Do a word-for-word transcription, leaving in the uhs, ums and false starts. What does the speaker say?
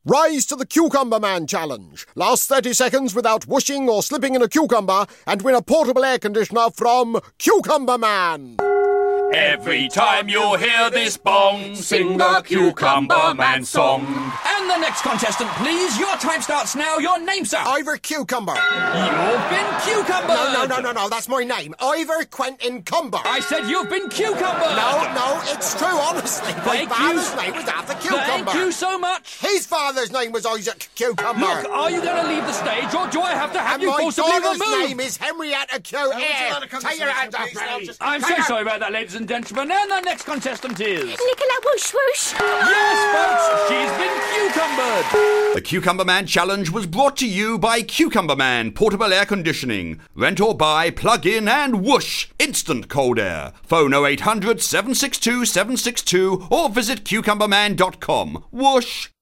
Rise to the Cucumber Man Challenge. Last thirty seconds without whooshing or slipping in a cucumber and win a portable air conditioner from Cucumber Man. Every time you hear this bong, sing the Cucumber Man song. And the next contestant, please. Your time starts now. Your name, sir. Ivor Cucumber. You've been cucumbered. No, no, no, no, no. That's my name. Ivor Quentin Cumber. I said you've been cucumbered. No, no, it's true, honestly. Thank my father's you. name was Arthur Cucumber. Thank you so much. His father's name was Isaac Cucumber. Look, are you going to leave the stage, or do I have to have and you my forcibly daughter's removed? name is Henrietta Q. Here, take your hands off me. I'm so sorry about that, ladies and gentlemen. And the next contestant is... Nicola Whoosh Whoosh. Yes, folks, she's been cucumbered. The Cucumber Man Challenge was brought to you by Cucumber Man Portable Air Conditioning. Rent or buy, plug in and whoosh, instant cold air. Phone oh eight hundred, seven six two, seven six two or visit cucumber man dot com. Whoosh.